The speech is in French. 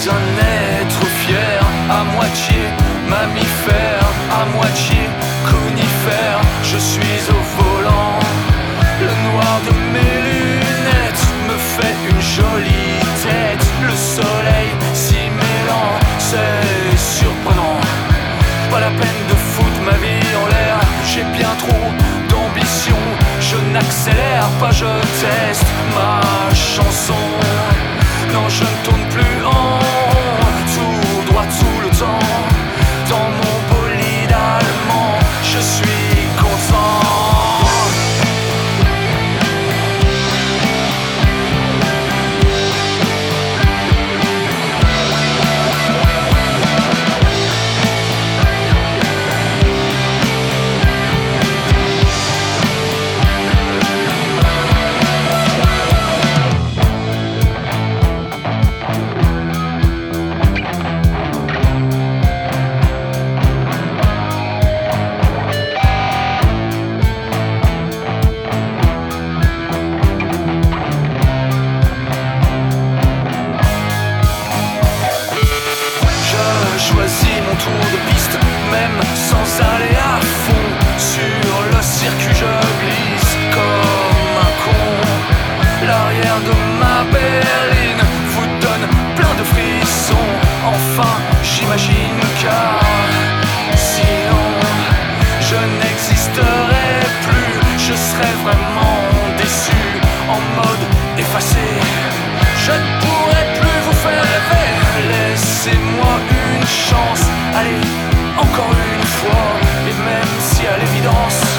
suis un être fier, à moitié mammifère, à moitié conifère. Je suis au volant, le noir de mes lunettes me fait une jolie tête. Le soleil s'y mêlant, c'est surprenant. Pas la peine de foutre ma vie en l'air, j'ai bien trop d'ambition. Je n'accélère pas, je teste ma chanson. Non, je ne tourne plus en rond, tout droit tout le temps. Dans mon bolide allemand, je suis content. Choisis mon tour de piste, même sans aller à fond. Sur le circuit je glisse comme un con. L'arrière de ma berline vous donne plein de frissons. Enfin j'imagine, car sinon je n'existerai plus. Je serais vraiment déçu, en mode effacé. Je ne pourrai plus vous faire rêver. Laissez-moi une chance, allez, encore une fois. Et même si à l'évidence